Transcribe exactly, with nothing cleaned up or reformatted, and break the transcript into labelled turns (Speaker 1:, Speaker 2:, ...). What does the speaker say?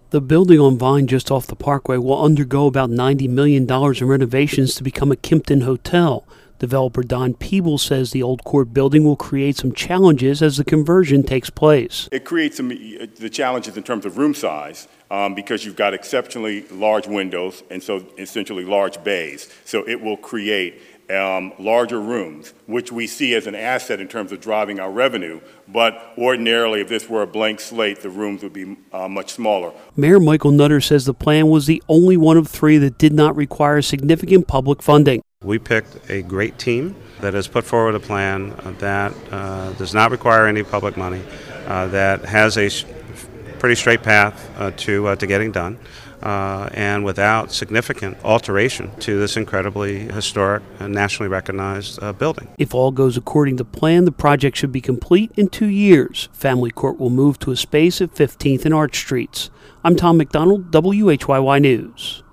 Speaker 1: The building on Vine just off the Parkway will undergo about ninety million dollars in renovations to become a Kimpton hotel. Developer Don Peebles says the Old Court building will create some challenges as the conversion takes place.
Speaker 2: It creates some, the challenges in terms of room size um, because you've got exceptionally large windows and so essentially large bays. So it will create um, larger rooms, which we see as an asset in terms of driving our revenue. But ordinarily, if this were a blank slate, the rooms would be uh, much smaller.
Speaker 1: Mayor Michael Nutter says the plan was the only one of three that did not require significant public funding.
Speaker 3: We picked a great team that has put forward a plan that uh, does not require any public money, uh, that has a sh- pretty straight path uh, to uh, to getting done, uh, and without significant alteration to this incredibly historic and nationally recognized uh, building.
Speaker 1: If all goes according to plan, the project should be complete in two years. Family Court will move to a space at fifteenth and Arch Streets. I'm Tom McDonald, W H Y Y News.